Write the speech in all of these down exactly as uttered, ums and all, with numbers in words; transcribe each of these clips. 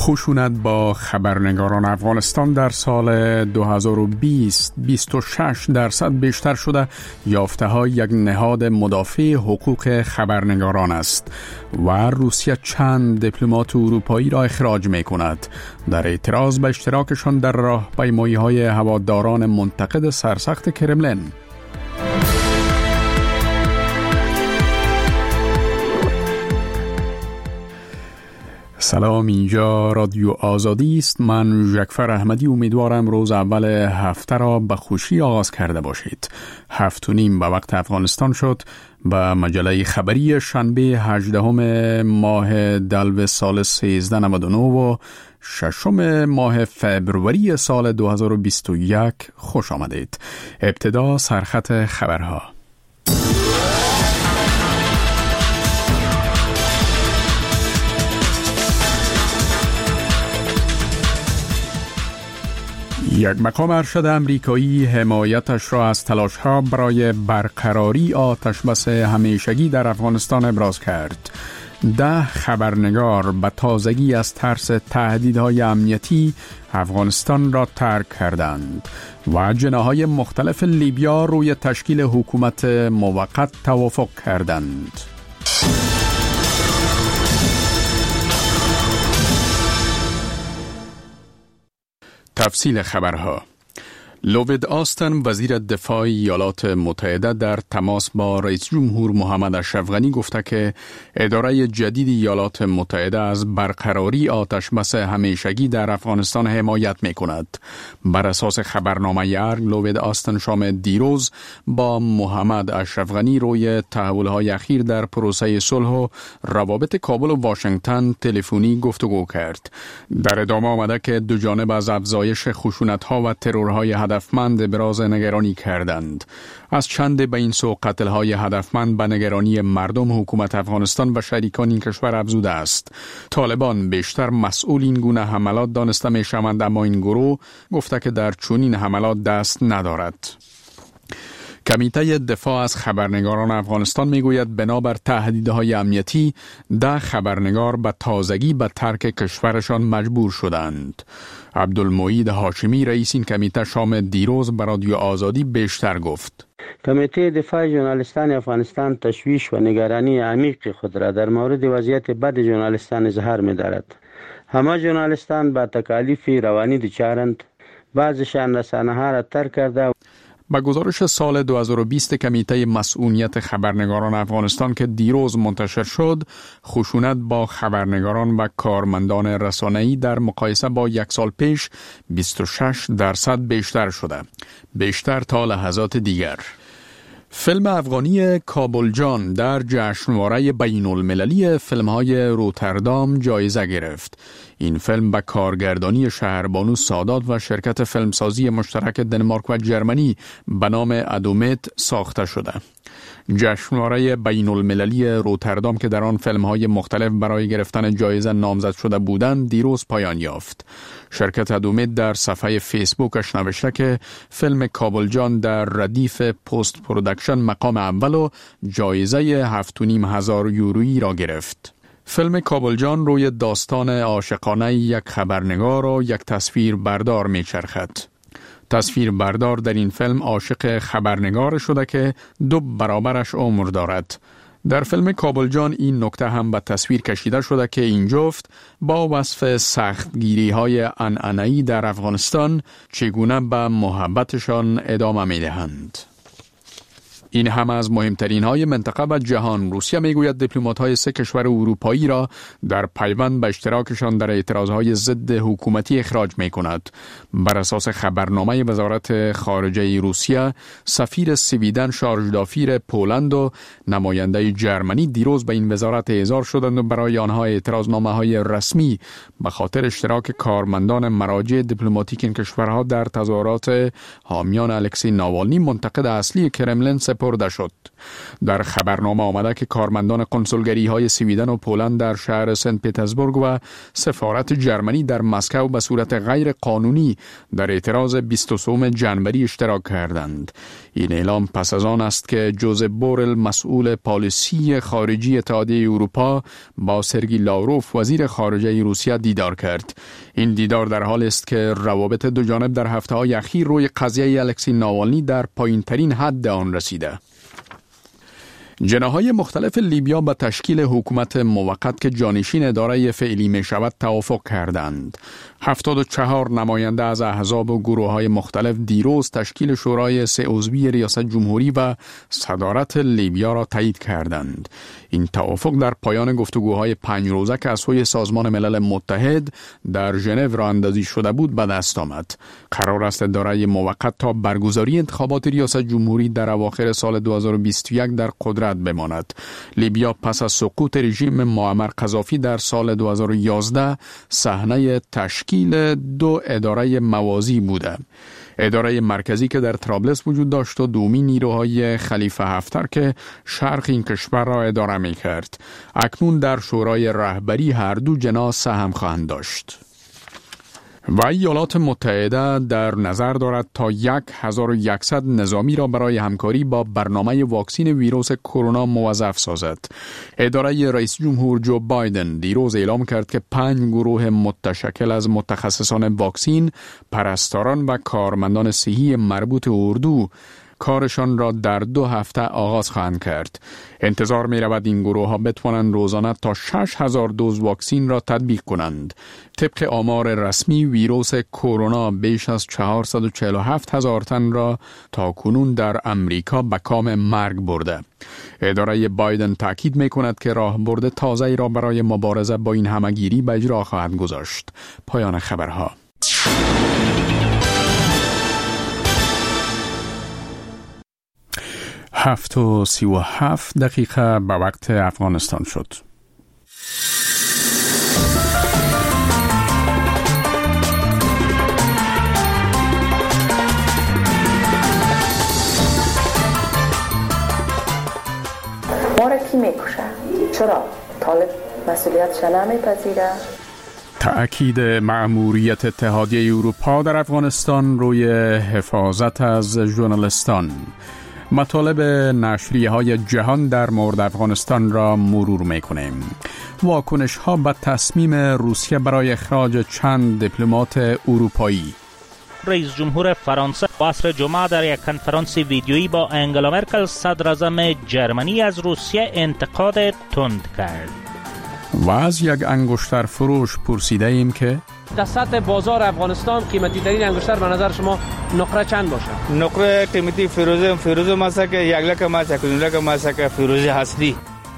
خشونت با خبرنگاران افغانستان در سال دو هزار و بیست بیست و شش درصد بیشتر شده. یافته ها یک نهاد مدافع حقوق خبرنگاران است و روسیه چند دیپلمات اروپایی را اخراج می کند در اعتراض به اشتراکشان در راهپیمایی های هواداران منتقد سرسخت کرملین. سلام، اینجا رادیو آزادی است. من ژکفر احمدی امیدوارم روز اول هفته را به خوشی آغاز کرده باشید. هفت و نیم به وقت افغانستان شد. به مجله خبری شنبه هجدهم ماه دلو سال سیزده نود و نه و ششم ماه فبروری سال دو هزار و بیست و یک خوش آمدید. ابتدا سرخط خبرها. یک مقام ارشد امریکایی حمایتش را از تلاش‌ها برای برقراری آتشبس همیشگی در افغانستان ابراز کرد. ده خبرنگار به تازگی از ترس تهدیدهای امنیتی افغانستان را ترک کردند و جناح‌های مختلف لیبیا روی تشکیل حکومت موقت توافق کردند. تفصیل خبرها. لوید آستن وزیر دفاع ایالات متحده در تماس با رئیس جمهور محمد اشرف غنی گفته که اداره جدید ایالات متحده از برقراری آتشبس همیشگی در افغانستان حمایت می کند. بر اساس خبرنامه ارگ، لوید آستن شام دیروز با محمد اشرف غنی روی تحول‌های اخیر در پروسه صلح و روابط کابل و واشنگتن تلفنی گفتگو کرد. در ادامه آمده که دو جانب از افزایش خشونت‌ها و ترورهای هدفمند ابراز نگرانی کردند. از چند به این سو قتل‌های هدفمند به نگرانی مردم حکومت افغانستان و شریکان این کشور افزوده است. طالبان بیشتر مسئول این گونه حملات دانسته می‌شوند، اما این گروه گفته که در چنین حملات دست ندارد. کمیته دفاع از خبرنگاران افغانستان میگوید بنابر تهدیدهای امنیتی ده خبرنگار به تازگی به ترک کشورشان مجبور شدند. عبدالمعید هاشمی رئیس این کمیته شام دیروز به رادیو آزادی بیشتر گفت. کمیته دفاع ژورنالیستان افغانستان تشویش و نگرانی عمیق خود را در مورد وضعیت بد ژورنالیستان اظهار می‌دارد. همه ژورنالیستان با تکالیف روانی دچارند. بعضیشان رسانه‌ها را ترک کرده. با گزارش سال دو هزار و بیست کمیته مسئولیت خبرنگاران افغانستان که دیروز منتشر شد، خشونت با خبرنگاران و کارمندان رسانه‌ای در مقایسه با یک سال پیش بیست و شش درصد بیشتر شده. بیشتر تا لحظات دیگر. فیلم افغانی کابل جان در جشنواره بین المللی فیلم‌های روتردام جایزه گرفت. این فیلم به کارگردانی شهربانو سادات و شرکت فیلمسازی مشترک دنمارک و جرمنی به نام ادومت ساخته شده. جشنواره بین المللی روتردام که در آن فیلم‌های مختلف برای گرفتن جایزه نامزد شده بودند دیروز پایان یافت. شرکت ادومت در صفحه فیسبوکش نوشته که فیلم کابل جان در ردیف پست پرودکشن مقام اول و جایزه هفت و نیم هزار یورویی را گرفت. فیلم کابل جان روی داستان عاشقانه یک خبرنگار و یک تصویر بردار می چرخد. تصویر بردار در این فیلم عاشق خبرنگار شده که دو برابرش عمر دارد. در فیلم کابل جان این نکته هم به تصویر کشیده شده که این جفت با وصف سختگیری های عنعنه‌ای در افغانستان چگونه به محبتشان ادامه می دهند. این هم از مهمترین های منطقه و جهان. روسیه میگوید دیپلمات های سه کشور اروپایی را در پیوند به اشتراکشان در اعتراضهای ضد حکومتی اخراج می کند. بر اساس خبرنامه وزارت خارجه روسیه، سفیر سویدن، شارژدافیر پولند و نماینده جرمنی دیروز به این وزارت احضار شدند و برای آنها اعتراضنامه های رسمی به خاطر اشتراک کارمندان مراجع دیپلماتیک این کشورها در تظاهرات حامیان الکسی ناوالنی منتقد اصلی کرملین سپردند. سپرده شد. در خبرنامه آمده که کارمندان کنسولگری های سویدن و پولند در شهر سنت پترزبورگ و سفارت جرمنی در مسکو به صورت غیر قانونی در اعتراض بیست و سه ژانویه اشتراک کردند. این اعلام پس از آن است که جوزپ بورل مسئول پالیسی خارجی اتحادیه اروپا با سرگی لاوروف وزیر خارجه روسیه دیدار کرد. این دیدار در حال است که روابط دو جانب در هفته‌های اخیر روی قضیه الکسی ناوالنی در پایین‌ترین حد آن رسیده. جناح‌های مختلف لیبیا به تشکیل حکومت موقت که جانشین اداره فعلی می شود توافق کردند. هفتاد و چهار نماینده از احزاب و گروه‌های مختلف دیروز تشکیل شورای سه عضوی ریاست جمهوری و صدارت لیبیا را تایید کردند. این توافق در پایان گفتگوهای پنج روزه که از سوی سازمان ملل متحد در ژنو راه اندازی شده بود به دست آمد. قرار است اداره موقت تا برگزاری انتخابات ریاست جمهوری در اواخر سال دو هزار و بیست و یک در قدرت بماند. لیبیا پس از سقوط رژیم معمر قذافی در سال دو هزار و یازده صحنه تشکیل دو اداره موازی بوده. اداره مرکزی که در طرابلس وجود داشت و دومی نیروهای خلیفه هفتر که شرق این کشور را اداره می کرد. اکنون در شورای رهبری هر دو جناح سهم خواهند داشت. و ایالات متحده در نظر دارد تا هزار و صد نظامی را برای همکاری با برنامه واکسین ویروس کرونا موظف سازد. اداره رئیس جمهور جو بایدن دیروز اعلام کرد که پنج گروه متشکل از متخصصان واکسین، پرستاران و کارمندان صحی مربوط اردو کارشان را در دو هفته آغاز خواهند کرد. انتظار می رود این گروه ها بتوانند روزانه تا شش هزار دوز واکسین را تطبیق کنند. طبق آمار رسمی ویروس کرونا بیش از چهارصد و چهل و هفت هزار تن را تا کنون در امریکا به کام مرگ برده. اداره بایدن تاکید می کند که راهبرد تازه‌ای را برای مبارزه با این همگیری به اجرا خواهد گذاشت. پایان خبرها. هفت و سی و هفت دقیقه به وقت افغانستان شد. ما را کی میکشه؟ چرا؟ طالب مسئولیتش نمیپذیره؟ تأکید مأموریت اتحادیه اروپا در افغانستان روی حفاظت از ژورنالیستان. مطالب نشریه های جهان در مورد افغانستان را مرور میکنیم. واکنش ها به تصمیم روسیه برای اخراج چند دیپلمات اروپایی. رئیس جمهور فرانسه عصر جمعه در یک کنفرانس ویدیویی با انگلا مرکل صدر اعظم جرمنی از روسیه انتقاد تند کرد. و از یک انگشتر فروش پرسیده ایم که در سطح بازار افغانستان قیمتی ترین انگشتر به نظر شما نقره چند باشه؟ نقره قیمتی فیروزه فیروزه ماسک یک لک ماسک دو لک ماسک فیروزه اصلی.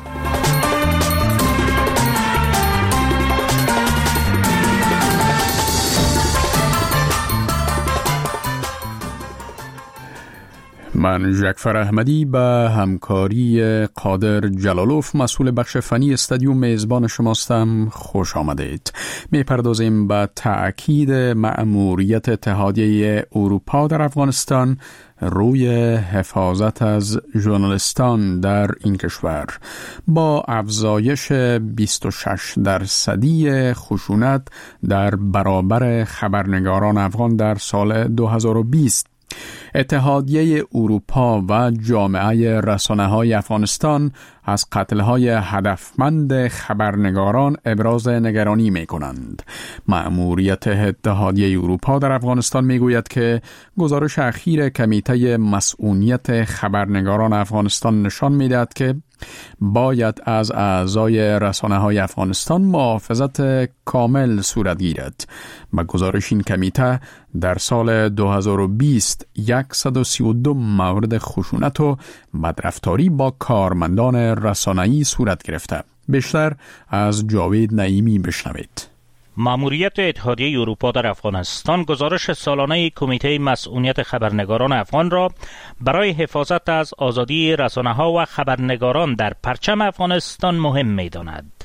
من جعفر احمدی به همکاری قادر جلالوف مسئول بخش فنی استادیوم میزبان شماستم. خوش آمدید. میپردازیم به تأکید مأموریت اتحادیه اروپا در افغانستان روی حفاظت از ژورنالیستان در این کشور با افزایش بیست و شش درصدی خشونت در برابر خبرنگاران افغان در سال دو هزار و بیست. اتحادیه اروپا و جامعه رسانه‌های افغانستان از قتل‌های هدفمند خبرنگاران ابراز نگرانی می‌کنند. مأموریت اتحادیه اروپا در افغانستان می‌گوید که گزارش اخیر کمیته مسئولیت خبرنگاران افغانستان نشان می‌دهد که باید از اعضای رسانه‌های افغانستان محافظت کامل صورت گیرد. با گزارش این کمیته در سال دو هزار و بیست صد و سی و دو مورد خشونت و بدرفتاری با کارمندان رسانه‌ای صورت گرفته. بیشتر از جاوید نعیمی بشنوید. مأموریت اتحادیه اروپا در افغانستان گزارش سالانه کمیته مسئولیت خبرنگاران افغان را برای حفاظت از آزادی رسانه‌ها و خبرنگاران در پرچم افغانستان مهم می‌داند.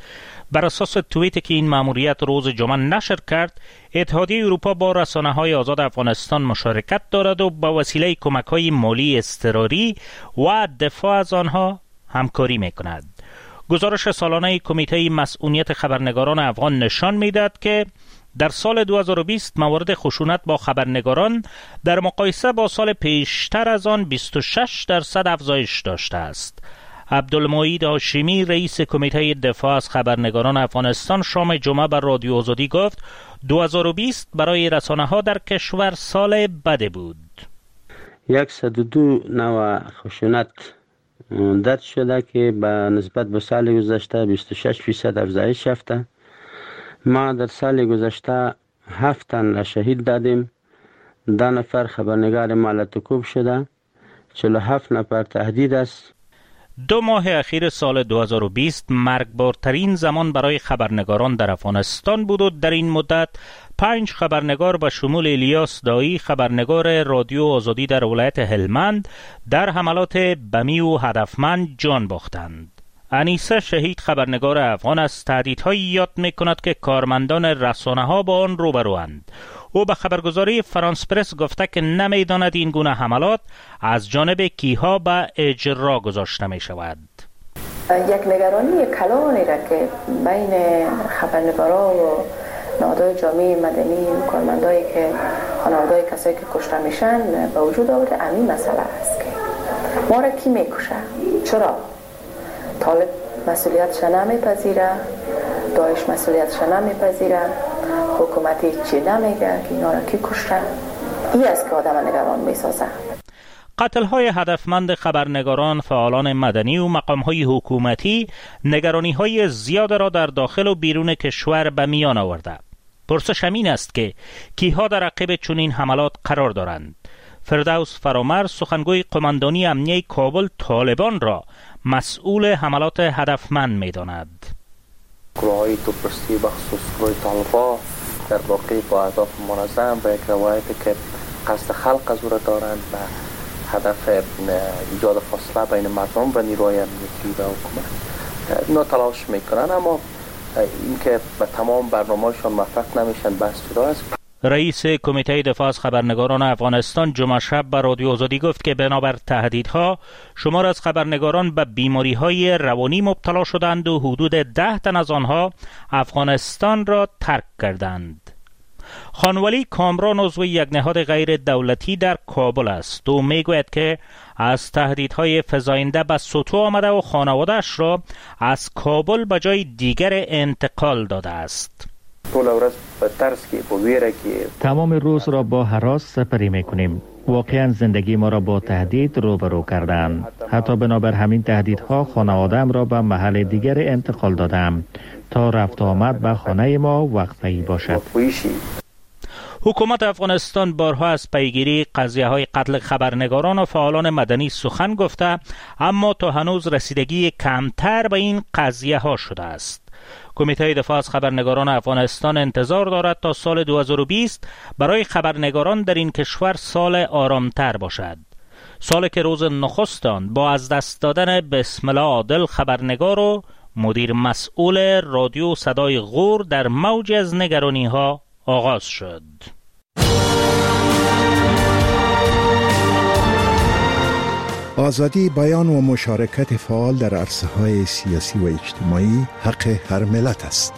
بر اساس توییتی که این مأموریت روز جمعه نشر کرد، اتحادیه اروپا با رسانه‌های آزاد افغانستان مشارکت دارد و با وسیله کمک‌های مالی اضطراری و دفاع از آنها همکاری می‌کند. گزارش سالانه کمیته مسئولیت خبرنگاران افغان نشان می‌دهد که در سال دو هزار و بیست موارد خشونت با خبرنگاران در مقایسه با سال پیشتر از آن بیست و شش درصد افزایش داشته است. عبدالمعید هاشمی رئیس کمیته دفاع از خبرنگاران افغانستان شام جمعه بر رادیو آزادی گفت دو هزار و بیست برای رسانه‌ها در کشور سال بده بود. صد و دو نوع خشونت درج شده که به نسبت به سال گذشته بیست و شش درصد افزایش یافته. ما در سال گذشته هفت تن را شهید دادیم، ده نفر خبرنگار مالتکوب شده، چهل و هفت نفر تهدید است. دو ماه اخیر سال دو هزار و بیست مرگبارترین زمان برای خبرنگاران در افغانستان بود و در این مدت پنج خبرنگار به شمول الیاس دایی خبرنگار رادیو آزادی در ولایت هلمند در حملات بمی و هدفمند جان باختند. انیسه شهید خبرنگار افغان از تهدیدهایی یاد می‌کند که کارمندان رسانه‌ها با آن روبروند. او به خبرگزاری فرانس پرس گفته که نمی‌داند این گونه حملات از جانب کیها به اجرا گذاشته می‌شود. یک نگرانی کلانی را که بین خبرنگاران و نهادهای جامعه مدنی و کارمندایی که خانواده‌های کسایی که کشته میشن به وجود آورده، همین مسئله است که ما را کی میکشه؟ چرا؟ طالب مسئولیتش نمیپذیره، داعش مسئولیتش نمیپذیره، حکومتی چی نمیگه که اینا را کی کشته؟ این است که آدم نگران میسازه. قتل‌های هدفمند خبرنگاران، فعالان مدنی و مقام‌های حکومتی نگرانی‌های زیاد را در داخل و بیرون کشور به میان آورده. پرسش همین است که کیها در عقب چنین حملات قرار دارند. فردوس فرامرد سخنگوی قماندانی امنیه کابل طالبان را مسئول حملات هدفمند می‌داند. گروه‌های توپرستی بخصوص گروه طالبان در واقع با اهداف منظم و یک روایتی که قصد خلق از او را دارند و هدف ایجاد فاصله بین مردم و نیروهای امنیتی و حکومت اینا تلاش میکنن، اما اینکه به تمام برنامه‌شان موفق نمیشن بحث جدا است. رئیس کمیته دفاع از خبرنگاران افغانستان جمعه شب به رادیو آزادی گفت که بنابر تهدیدها شمار از خبرنگاران به بیماری‌های روانی مبتلا شدند و حدود ده تن از آنها افغانستان را ترک کردند. خانولی کامران عضو یک نهاد غیر دولتی در کابل است و میگوید که از تهدیدهای فزاینده به سطوح آمده و خانواده‌اش را از کابل به جای دیگر انتقال داده است. تمام روز را با هراس سپری میکنیم. واقعا زندگی ما را با تهدید روبرو کردند. حتی بنابر همین تهدیدها خانواده‌ام را به محل دیگر انتقال دادم تا رفت آمد به خانه ما وقفه‌ای باشد. حکومت افغانستان بارها از پیگیری قضیه‌های قتل خبرنگاران و فعالان مدنی سخن گفته، اما تا هنوز رسیدگی کمتر به این قضیه‌ها شده است. کمیته دفاع از خبرنگاران افغانستان انتظار دارد تا سال دو هزار و بیست برای خبرنگاران در این کشور سال آرامتر باشد. سالی که روز نخست آن با از دست دادن بسم الله عادل خبرنگار و مدیر مسئول رادیو صدای غور در موج از نگرانی‌ها آغاز شد. آزادی بیان و مشارکت فعال در عرصه‌های سیاسی و اجتماعی حق هر ملت است.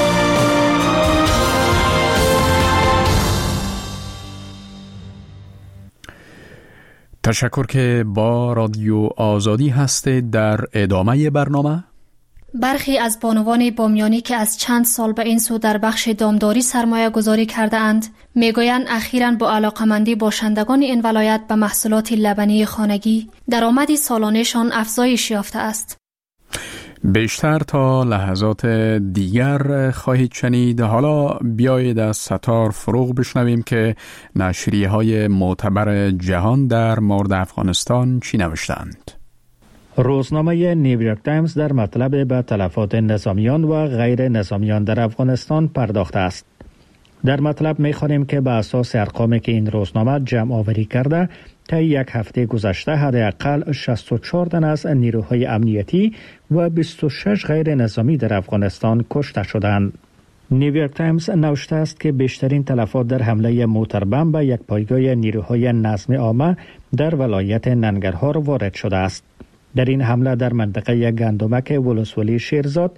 تشکر که با رادیو آزادی هستید. در ادامه برنامه برخی از بانوان بامیانی که از چند سال به این سو در بخش دامداری سرمایه گذاری کرده اند میگویند اخیراً با علاقمندی باشندگان این ولایت به محصولات لبنی خانگی درآمدی سالانه‌شان افزایش یافته است. بیشتر تا لحظات دیگر خواهید شنید. حالا بیایید از ستار فروغ بشنویم که نشریه های معتبر جهان در مورد افغانستان چی نوشتند. روزنامه نیویورک تایمز در مطلب به تلفات نظامیان و غیر نظامیان در افغانستان پرداخته است. در مطلب می‌خوانیم که به اساس ارقامی که این روزنامه جمع آوری کرده، تا یک هفته گذشته حداقل شصت و چهار تن از نیروهای امنیتی و بیست و شش غیر نظامی در افغانستان کشته شدند. نیویورک تایمز نوشته است که بیشترین تلفات در حمله موتربم به یک پایگاه نیروهای نظم عامه در ولایت ننگرهار وارد شده است. در این حمله در منطقه گندمک ولسوالی شیرزاد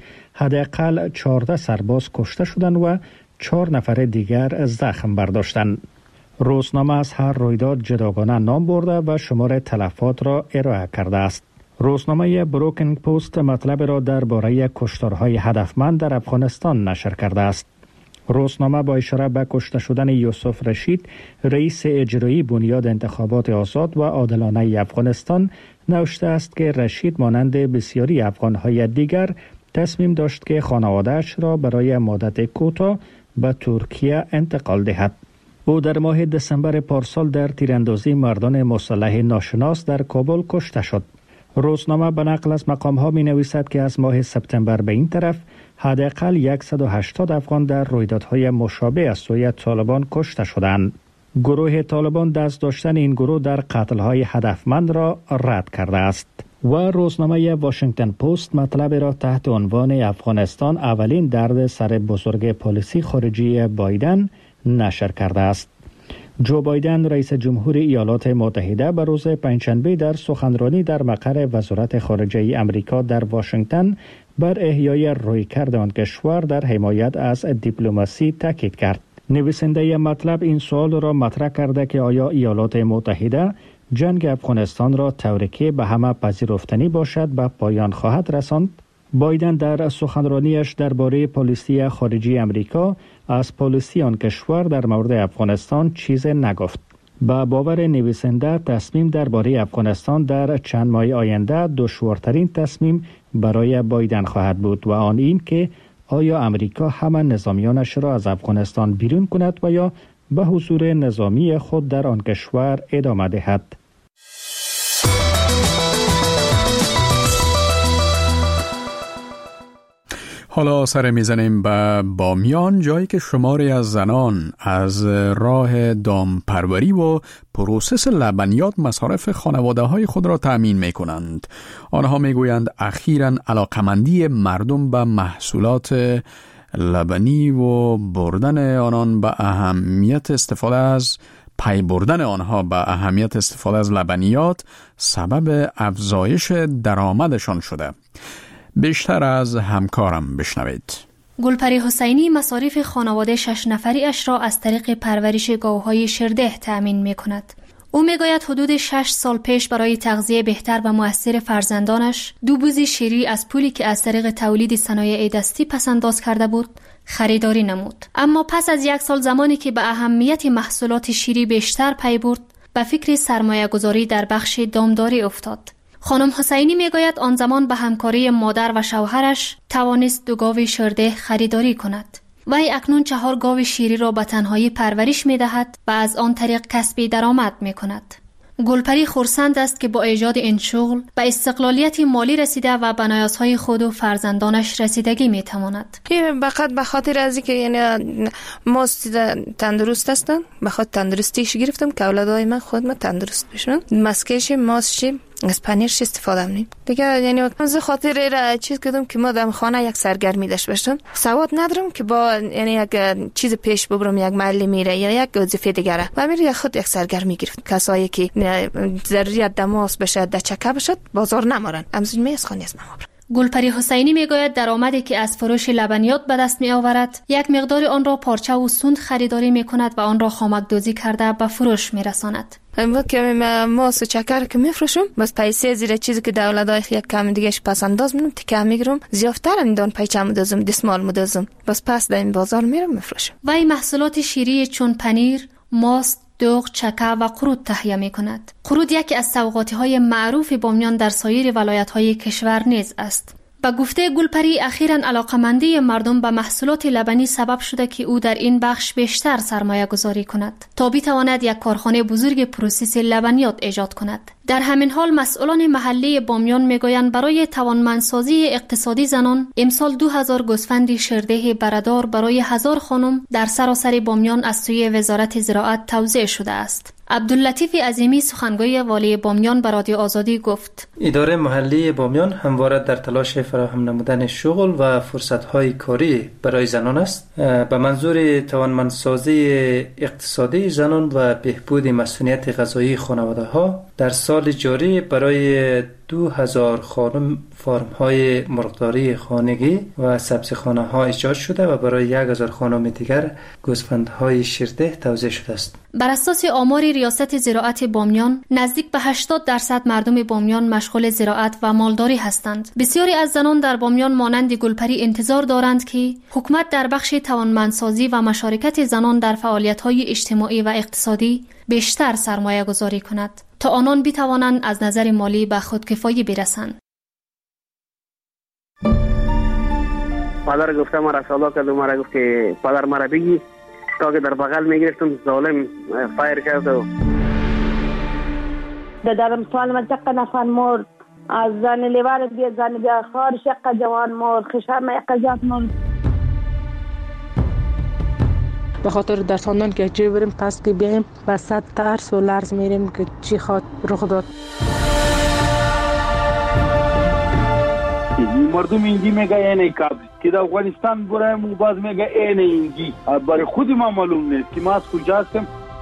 حداقل چهارده سرباز کشته شدند و چهار نفر دیگر زخم برداشتند. روزنامه از هر رویداد جداگانه نام برده و شمار تلفات را ارائه کرده است. روزنامه بروکن پست مطلب را درباره کشتارهای هدفمند در افغانستان نشر کرده است. روزنامه با اشاره به کشته شدن یوسف رشید، رئیس اجرایی بنیاد انتخابات آزاد و عادلانه افغانستان، نوشته است که رشید مانند بسیاری افغانهای دیگر تصمیم داشت که خانواده‌اش را برای مدت کوتاه به ترکیه انتقال دهد. او در ماه دسامبر پارسال در تیراندازی مردان مسلح ناشناس در کابل کشته شد. روزنامه به نقل از مقام‌ها می‌نویسد که از ماه سپتامبر به این طرف حداقل صد و هشتاد افغان در رویدادهای مشابه از سوی طالبان کشته شدند. گروه طالبان دست داشتن این گروه در قتل‌های هدفمند را رد کرده است. و روزنامه واشنگتن پست مطلب را تحت عنوان افغانستان اولین درد سر بزرگ پالیسی خارجی بایدن نشر کرده است. جو بایدن رئیس جمهور ایالات متحده به روز پنجشنبه در سخنرانی در مقر وزارت خارجه آمریکا در واشنگتن بر احیای رویکرد آن کشور در حمایت از دیپلماسی تاکید کرد. نویسنده مطلب این سوال را مطرح کرده که آیا ایالات متحده جنگ افغانستان را طوری که به همه پذیرفتنی باشد به پایان خواهد رساند؟ بایدن در سخنرانیش درباره پالیسی خارجی آمریکا از پالیسی آن کشور در مورد افغانستان چیز نگفت. با باور نویسنده تصمیم درباره افغانستان در چند ماه آینده دشوارترین تصمیم برای بایدن خواهد بود و آن این که آیا امریکا همه نظامیانش را از افغانستان بیرون کند و یا به حضور نظامی خود در آن کشور ادامه دهد. حالا سر میزنیم به بامیان، جایی که شماری از زنان از راه دامپروری و پروسس لبنیات مصارف خانواده های خود را تأمین می کنند. آنها می گویند اخیراً علاقمندی مردم به محصولات لبنی و بردن آنان به اهمیت استفاده از پی بردن آنها به اهمیت استفاده از لبنیات سبب افزایش درآمدشان شده. بیشتر از همکارم بشنوید. گلپری حسینی مصارف خانواده شش نفری اش را از طریق پرورش گاوهای شرده تأمین می کند. او می گوید حدود شش سال پیش برای تغذیه بهتر و مؤثر فرزندانش دو بوز شیری از پولی که از طریق تولید صنایع دستی پسنداز کرده بود خریداری نمود. اما پس از یک سال زمانی که به اهمیت محصولات شیری بیشتر پی برد، به فکر سرمایه گذاری در بخش دامداری افتاد. خانم حسینی میگوید آن زمان به همکاری مادر و شوهرش توانست دو گاو شرده خریداری کند. وی اکنون چهار گاو شیری را به تنهایی پرورش می‌دهد و از آن طریق کسب درآمد می‌کند. گلپری خرسند است که با ایجاد این شغل به استقلالیت مالی رسیده و به نیازهای خود و فرزندانش رسیدگی می‌تواند. این فقط به خاطر از اینکه یعنی ما تندرست هستم، به خاطر تندرستیش گرفتم که اولادای من خودم تندرست بشن. مسکش ماسچی از پنیرش استفاده می‌کنم. دیگه یعنی از خاطر را چیز کردم که ما در خانه یک سرگرمی داشته باشم. سواد ندارم که با یعنی یک چیز پیش ببرم، یک محل میره یا یک وظیفه دیگه و میره خود یک سرگرمی گرفت. کسایی که ضروریات دماس بشه، دچکه بشه، بازار نمارن. امروز می از خانه از ما. گلپری حسینی میگوید درآمدی که از فروش لبنیات به دست می آورد یک مقدار آن را پارچه و سوند خریداری می کند و آن را خامک دوزی کرده به فروش می رساند. اما که ماست و چکر که میفروشم بس پیسه زیر چیزی که دولتای یک کم دیگهش پس انداز میکنم تکه میگیرم زیافتر اندان پیچه مدازم دستمال مدازم بس پس در این بازار میرم میفروشم. وی محصولات شیری چون پنیر، ماست، دوغ، چکه و قرود تهیه می کند. قرود یکی از سوغاتی های معروف بامیان در سایر ولایت های کشور نیز است. با گفته گلپری اخیراً علاقمندی مردم به محصولات لبنی سبب شده که او در این بخش بیشتر سرمایه گذاری کند تا بتواند یک کارخانه بزرگ پروسس لبنیات ایجاد کند. در همین حال مسئولان محلی بامیان میگویند برای توانمندسازی اقتصادی زنان امسال دو هزار گوسفند شیرده برادر برای هزار خانم در سراسر بامیان از سوی وزارت زراعت توزیع شده است. عبداللطیف عظیمی سخنگوی والی بامیان به رادیو آزادی گفت اداره محلی بامیان همواره در تلاش فراهم نمودن شغل و فرصت‌های کاری برای زنان است به منظور توانمندسازی اقتصادی زنان و بهبود مسئولیت غذایی خانواده‌ها. در سال جاری برای دو هزار خانم فارم‌های مرغداری خانگی و سبزیخانه‌ها ایجاد شده و برای یک هزار خانم دیگر گوسفندهای شیرده توزیع شده است. بر اساس آمار ریاست زراعت بامیان نزدیک به هشتاد درصد مردم بامیان مشغول زراعت و مالداری هستند. بسیاری از زنان در بامیان مانند گلپری انتظار دارند که حکومت در بخش توانمندسازی و مشارکت زنان در فعالیت‌های اجتماعی و اقتصادی بیشتر سرمایه گذاری کند تا آنان بتوانند از نظر مالی به خودکفایی برسند. پدر گفته مرا سالا کرد و مرا گفت که پدر مرا بگی تا که در بغل میگرفتم ظالم فایر کرد و در امثال منطقه نفن مرد از زن لیوار بیا زن بیا خار شق جوان مرد خشم اقجات مرد. به خاطر در ساندان که چی بریم پس که بیاییم وسط ترس و لرز میریم که چی خواد رخ داد. مردم اینجی میگه اینه کابل که در افغانستان برایم و باز میگه اینه اینجی برای خود ما معلوم نیست که ما از کجا هستیم.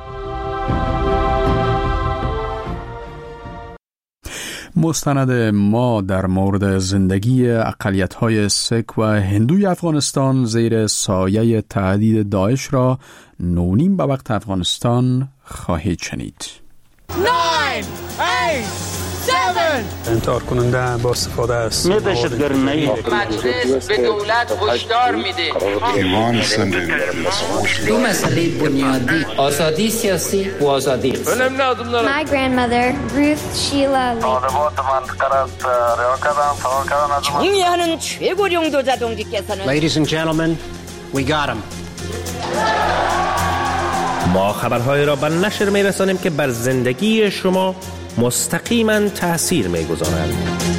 مستند ما در مورد زندگی اقلیت‌های سیک و هندوی افغانستان زیر سایه تهدید داعش را نونیم به وقت افغانستان خواهید شنید. انتحار کننده با استفاده است. می دهشتگری نهی. مجلس به دولت هشدار میده. دو مسئله بنیادی آزادی سیاسی و آزادی اقتصادی. My grandmother Ruth Sheila 총리하는 최고령 도자동지께서는 Ladies and gentlemen, we got him. ما خبرهای را به نشر میرسانیم که بر زندگی شما مستقیما تأثیر میگذارند.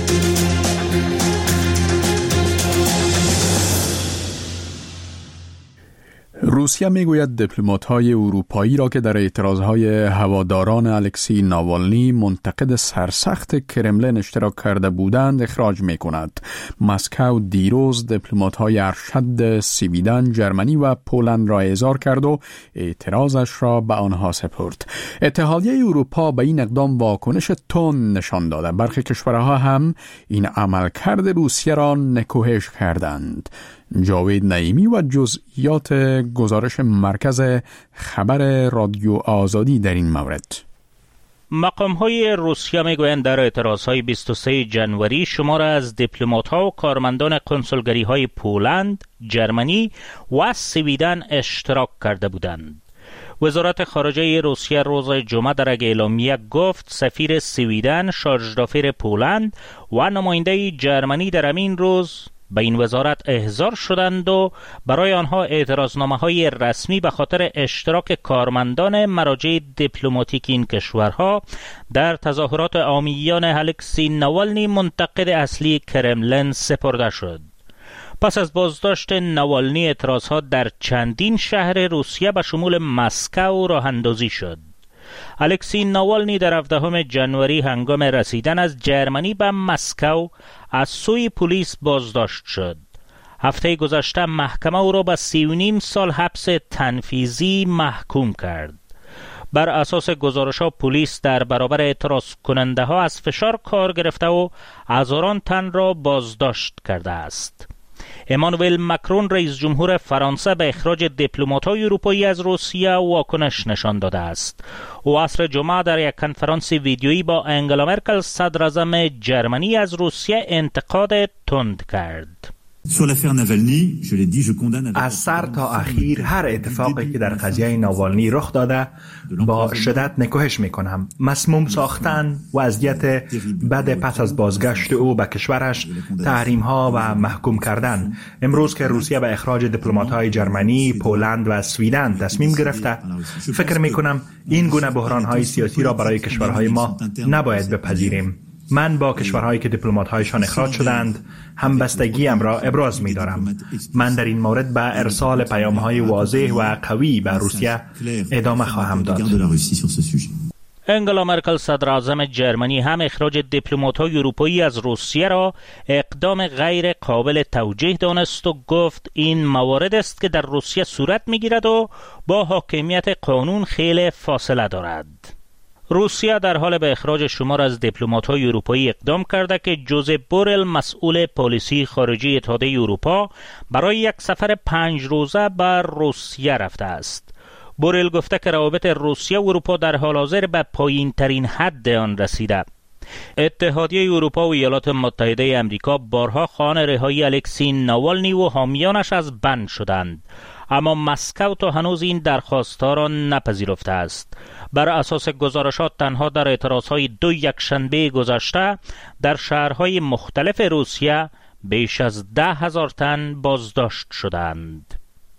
روسیه میگوید دیپلمات‌های اروپایی را که در اعتراضهای هواداران الکسی ناوالنی منتقد سرسخت کرملین اشتراک کرده بودند اخراج میکند. مسکو دیروز دیپلمات‌های ارشد سویدن، جرمنی و پولند را احضار کرد و اعتراضش را به آنها سپرد. اتحادیه اروپا به این اقدام واکنش تند نشان داده. برخی کشورها هم این عملکرد روسیه را نکوهش کردند. جاوید نعیمی و جزئیات گزارش مرکز خبر رادیو آزادی در این مورد. مقام‌های روسیه میگویند در اعتراضهای بیست و سوم ژانویه شمار از دیپلمات‌ها و کارمندان کنسولگری‌های پولند، جرمنی و سویدن اشتراک کرده بودند. وزارت خارجه روسیه روز جمعه در یک اعلامیه گفت سفیر سویدن، شارژدافیر پولند و نماینده جرمنی در همین روز به این وزارت احضار شدند و برای آنها اعتراضنامه‌های رسمی به خاطر اشتراک کارمندان مراجع دیپلماتیک این کشورها در تظاهرات عامیان الکسی ناوالنی منتقد اصلی کرملین سپرده شد. پس از بازداشت ناوالنی اعتراضها در چندین شهر روسیه به شمول مسکو راه اندازی شد. الکسی ناوالنی در هفدهم ژانویه هنگام رسیدن از جرمنی به مسکو از سوی پلیس بازداشت شد. هفته گذشته محکمه او را به سی و نیم سال حبس تنفیذی محکوم کرد. بر اساس گزارش‌ها پلیس در برابر اعتراض کننده ها از فشار کار گرفته و هزاران تن را بازداشت کرده است. امانوئل مکرون رئیس جمهور فرانسه به اخراج دیپلمات‌های اروپایی از روسیه واکنش نشان داده است. او عصر جمعه در یک کنفرانس ویدیویی با انگلا مرکل صدراعظم جرمنی از روسیه انتقاد تند کرد. از سر تا اخیر هر اتفاقی که در قضیه ناوالنی رخ داده با شدت نکوهش میکنم. مسموم ساختن، وضعیت بد پس از بازگشت او به کشورش، تحریم ها و محکوم کردن. امروز که روسیه به اخراج دیپلمات های جرمنی، پولند و سویدن تصمیم گرفته، فکر میکنم این گونه بحران های سیاسی را برای کشورهای ما نباید بپذیریم. من با کشورهایی که دیپلمات‌هایشان اخراج شدند همبستگیم را ابراز می‌دارم. من در این مورد به ارسال پیام‌های واضح و قوی به روسیه ادامه خواهم داد. انگلا مرکل صدر اعظم جرمنی هم اخراج دیپلمات‌های اروپایی از روسیه را اقدام غیر قابل توجیه دانست و گفت این موارد است که در روسیه صورت می‌گیرد و با حاکمیت قانون خیلی فاصله دارد. روسیه در حال به اخراج شمار از دیپلمات‌های اروپایی اقدام کرده که جوزپ بورل مسئول پالیسی خارجی اتحادیه اروپا برای یک سفر پنج روزه به روسیه رفته است. بورل گفته که روابط روسیه و اروپا در حال حاضر به پایین ترین حد آن رسیده. اتحادیه اروپا و ایالات متحده آمریکا بارها خواهان رهایی الکسی ناوالنی و حامیانش از بند شدند، اما مسکو تا هنوز این درخواست‌ها را نپذیرفته است. بر اساس گزارشات تنها در اعتراضهای دو یکشنبه گذشته در شهرهای مختلف روسیه بیش از ده هزار تن بازداشت شدند.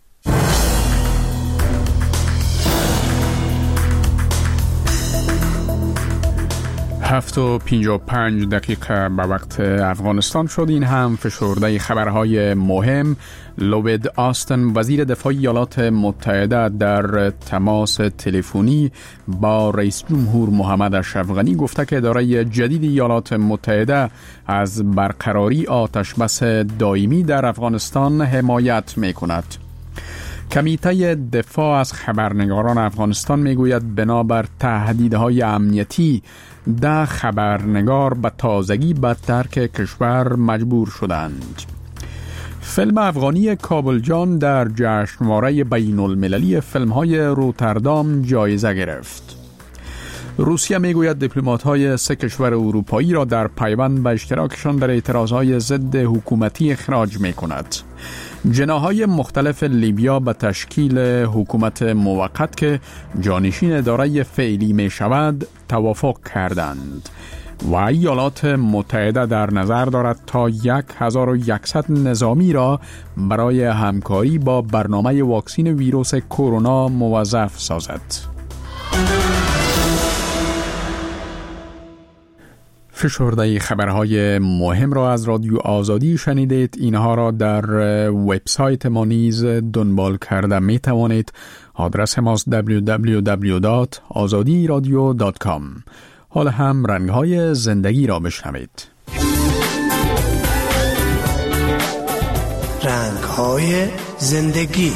هفت و پنجاه و پنج دقیقه به وقت افغانستان شد. این هم فشرده خبرهای مهم. لوید آستن وزیر دفاع ایالات متحده در تماس تلفنی با رئیس جمهور محمد اشرف غنی گفته که اداره جدید ایالات متحده از برقراری آتشبس دائمی در افغانستان حمایت می‌کند. کمیته دفاع از خبرنگاران افغانستان میگوید بنابر تهدیدهای امنیتی ده خبرنگار به تازگی به ترک کشور مجبور شدند. فیلم افغانی کابل جان در جشنواره بین المللی فیلم‌های روتردام جایزه گرفت. روسیه میگوید دیپلمات‌های سه کشور اروپایی را در پیوند به اشتراکشان در اعتراضهای ضد حکومتی اخراج می‌کند. جناح‌های مختلف لیبیا به تشکیل حکومت موقت که جانشین اداره فعلی می شود توافق کردند و ایالات متحده در نظر دارد تا یک هزار و یکصد نظامی را برای همکاری با برنامه واکسین ویروس کرونا موظف سازد. فشرده خبرهای مهم را از رادیو آزادی شنیدید. اینها را در وبسایت ما نیز دنبال کرده می توانید. آدرس ماست دبلیو دبلیو دبلیو دات آزادی رادیو دات کام. حال هم رنگهای زندگی را بشنوید. رنگهای زندگی.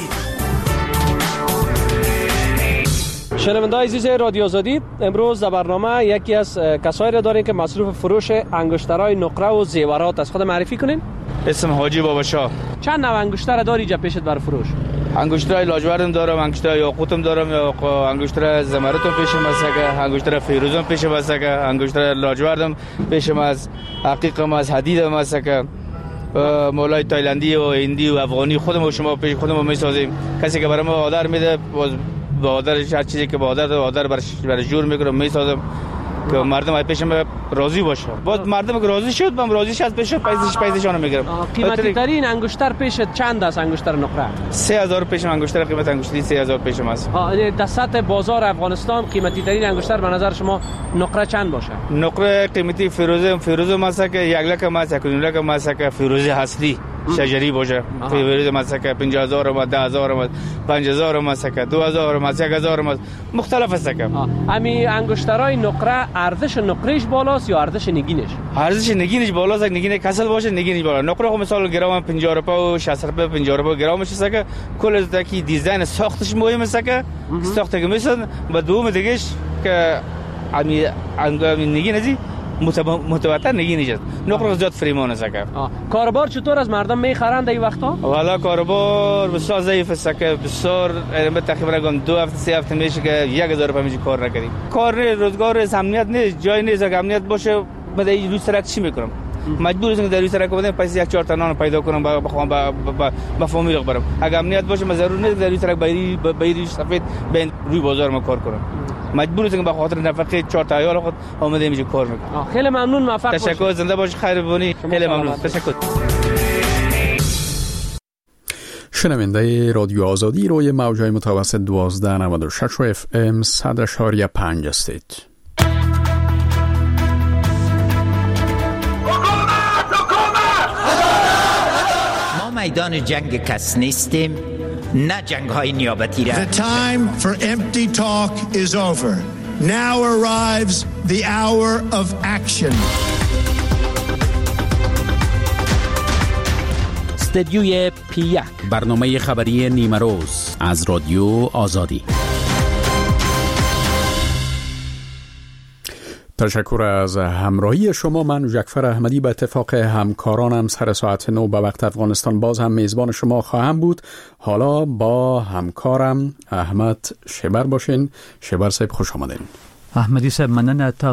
شنونده‌های عزیز رادیو آزادی، امروز در برنامه یکی از کسایی را داریم که مصروف فروش انگشترهای نقره و زیورات است. خود معرفی کنین. اسم حاجی بابا شاه. چند نوع انگشتر داری اینجا پیشت برای فروش؟ انگشترهای لاجوردم دارم، انگشتر یاقوتم دارم، یا انگشتر زمردم پیشم است، انگشتر فیروزم پیشم است، انگشتر لاجوردم پیشم است، عقیقم از حدیدم است، مولای تایلندی و هندی و افغانی خودم و شما پیش خودمون میسازیم. کسی که برام آردر میده با آدرش هر چیزی که با آدر آدر برش برش جور میکنم میسازم که مردم ای پیشم راضی باشه. باز مردم که راضی شد من راضی شد پیش پیسش پیسشون میگیرم. قیمتی ترین انگشتر پیشت چند است؟ انگشتر نقره سه هزار پیشم انگشتر قیمت انگشتری سه هزار پیشم است. در سطح بازار افغانستان قیمتی ترین انگشتر به نظر شما نقره چند باشه؟ نقره قیمتی فیروزه فیروزه ماسه که یک لک ماسه که لک ماسه که فیروزه اصلی شجری باشه. فیروزه ماسه که پنجاه هزار و ده هزار و پنج هزار ماسه که دو هزار ماسه یک هزار مختلف است که امی انگشترای نقره ارزش نقرهش بالاست یا ارزش نگینش؟ ارزش نگینش بالاست. نگین کسل باشه نگینش بالا. نقره خو مثلا گرام پنجاه روپیه و شصت روپیه پنجاه روپیه گرامش است که کل تکی دیزاین ساختش مهم است که ساخت که مثلا با دوم دیگهش که امی انگام نگینی متواتر نگینش است. نقره زیاد فریمان است که کاروبار چطور از مردم میخرند این وقتا؟ والا کاروبار بسیار ضعیف است که بسیار تقریبا دو هفته سه هفته میشه که یک هزار روپیه میشه کار نکردیم. کار روزگار امنیت نیست، جای نیست که امنیت باشه. من این روز سرک چی میکنم؟ مجبور هستم در روز ترک بدم پس یک چهار تا نان پیدا کنم با بخوام با با فامیل برم. اگر امنیت باشه من ضرور نیست در روز ترک بیری بیری سفید بین روی بازار ما کار کنم. مجبور هستم به خاطر نفقه چهار تا عیال خود آماده اینجا کار میکنم. خیلی ممنون، موفق باشید. تشکر، زنده باشید، خیر بونی. خیلی ممنون، تشکر. شنونده رادیو آزادی روی موجهای متوسط دوازده نود و شش اف ام صد اشاریه پنج هستید. ما میدان جنگ کس نیستیم، نه جنگ های نیابتی را. The time for empty talk is over. Now arrives the hour of action. استدیوی پی یک، برنامه خبری نیمه روز از رادیو آزادی. تشکر از همراهی شما. من جعفر احمدی به اتفاق همکارانم سر ساعت نو به وقت افغانستان باز هم میزبان شما خواهم بود. حالا با همکارم احمد شبر باشین. شبر صاحب خوش آمدین. احمدی صاحب مننه. تا